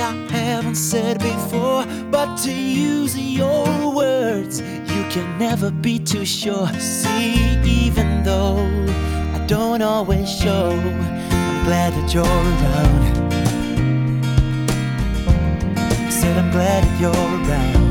I haven't said before, but to use your words, you can never be too sure. See, even though I don't always show, I'm glad that you're around. I said I'm glad that you're around.